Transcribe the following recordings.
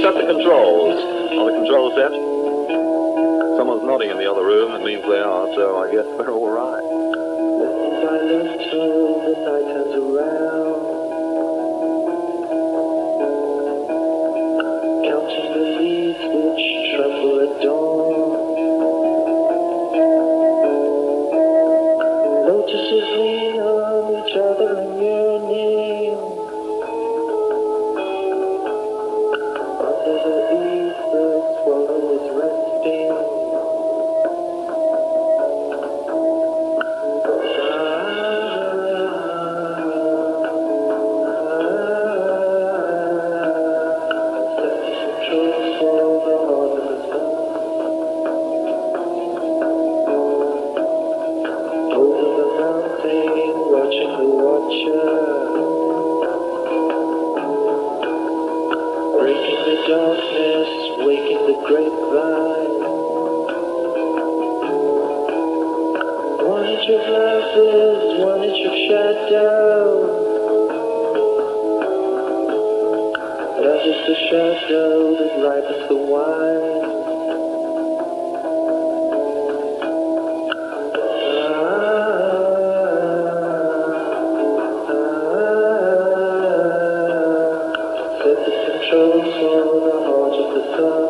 Shut the controls. On the control set. Someone's nodding in the other room. It means they are, so I guess we're all right. Little by little, the night turns around. Counting the leaves which tremble at dawn. Lotuses lean on each other in yearning. Under the eaves, the swallow is resting. Watching the watcher, breaking the darkness, waking the grapevine. One inch of life is 1 inch of shadow. Love is the shadow that ripens the wine. Controls for the heart of the sun.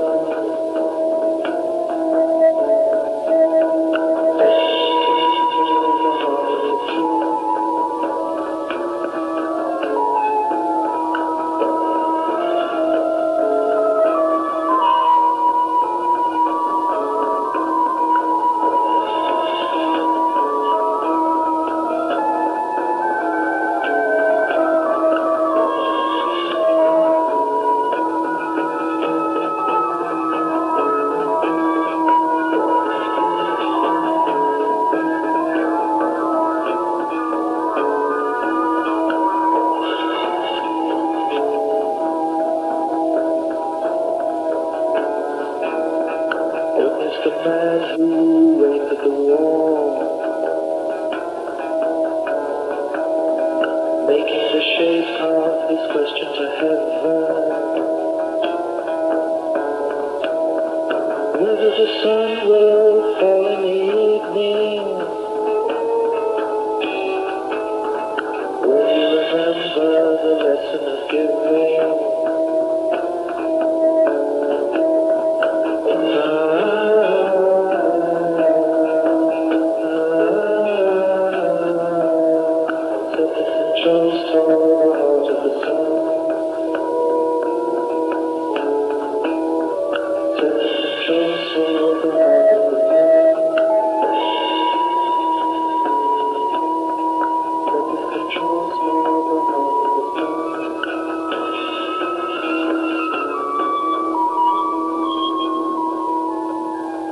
The man who waits at the wall, making the shape of his question to heaven. Whether the sun will fall in the evening,